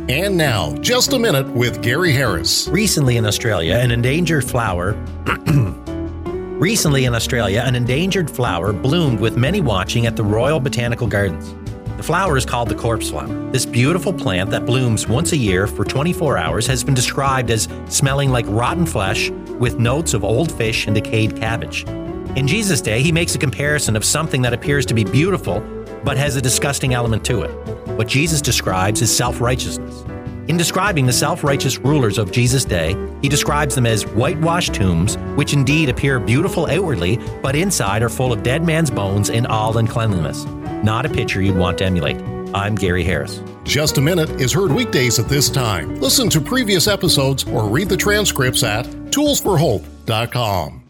And now, Just a Minute with Gary Harris. Recently in Australia, an endangered flower bloomed with many watching at the Royal Botanical Gardens. The flower is called the corpse flower. This beautiful plant that blooms once a year for 24 hours has been described as smelling like rotten flesh with notes of old fish and decayed cabbage. In Jesus' day, he makes a comparison of something that appears to be beautiful but has a disgusting element to it. What Jesus describes is self-righteousness. In describing the self-righteous rulers of Jesus' day, he describes them as whitewashed tombs, which indeed appear beautiful outwardly, but inside are full of dead man's bones in all uncleanliness. Not a picture you'd want to emulate. I'm Gary Harris. Just a Minute is heard weekdays at this time. Listen to previous episodes or read the transcripts at toolsforhope.com.